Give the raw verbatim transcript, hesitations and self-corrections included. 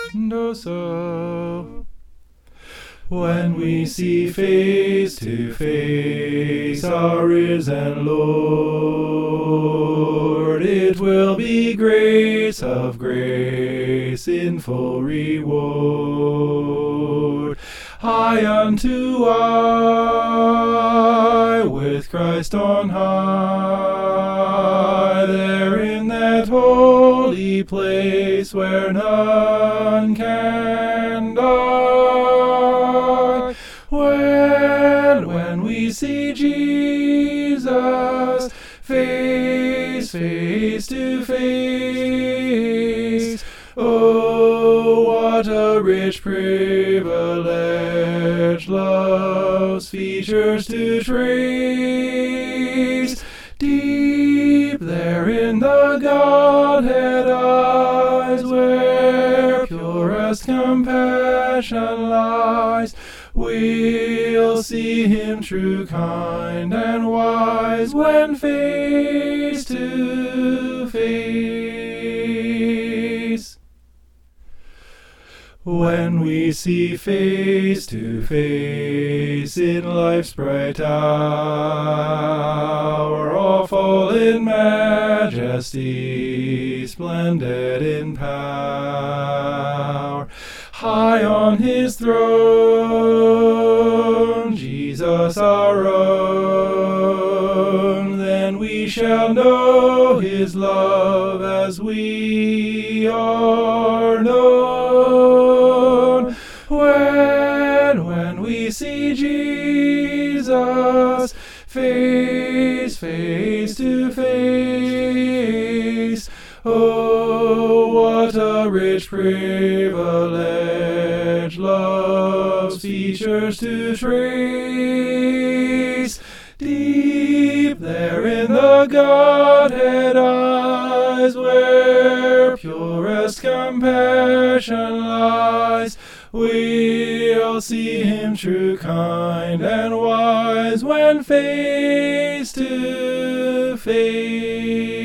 so. When we see face to face our risen Lord, it will be grace of grace in full reward. High unto I, with Christ on high, there in that holy place where none can die. When, when we see Jesus face, face to face, oh, what a rich privilege love's features to trace. Deep there in the Godhead eyes, where purest compassion lies, we'll see him true, kind, and wise when face to face. When we see face to face in life's bright hour, awful in majesty, splendid in power, high on his throne, Jesus our own, then we shall know his love as we are known. When, when we see Jesus face, face to face, oh, what a rich privilege love's features to trace. Deep there in the Godhead eyes, where purest compassion lies, we'll see him true, kind, and wise when face to face.